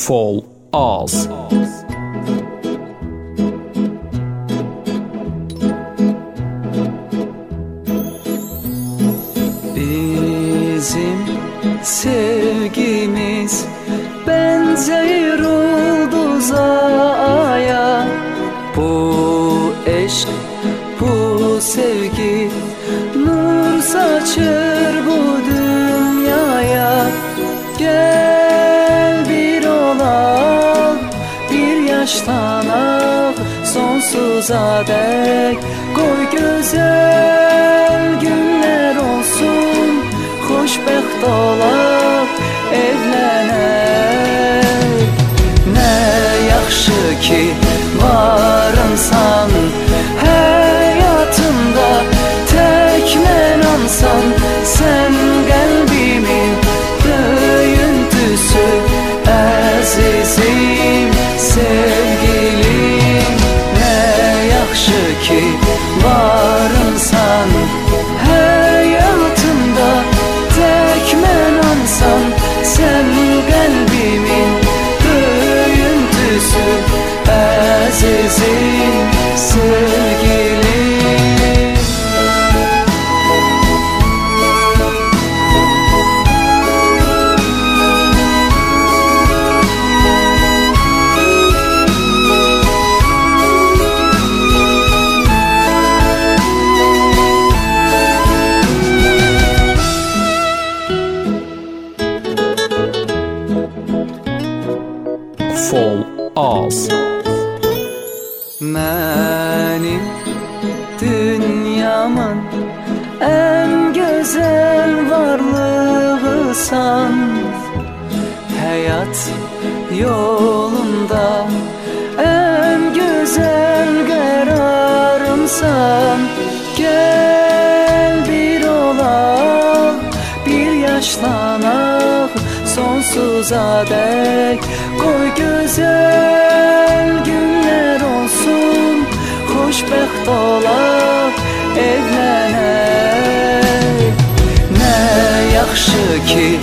Fall az. Bizim sevgimiz benzer yıldıza aya. Bu eşk, bu sevgi nur saçır bu dünyaya. Gel bir olak, bir yaşlanak sonsuza dek. Koy güzel günler olsun, xoşbəxt olaq, evlənək. Nə yaxşı ki varınsan həyatımda, tək mənansan. Sən qəlbimin döyüntüsü, əzizim, sevgilim. Nə yaxşı ki varınsan həyatımda, tək mənansan. Sən qəlbimin döyüntüsü, əzizim, sevgilim. Fall az. Mənim dünyamın ən gözəl varlığısan. Həyat yolunda ən gözəl qərarımsan. Gəl bir olaq, bir yaşlanaq sonsuza dek. Koy güzel günler olsun, xoşbəxt olaq, evlənək. Nə yaxşı ki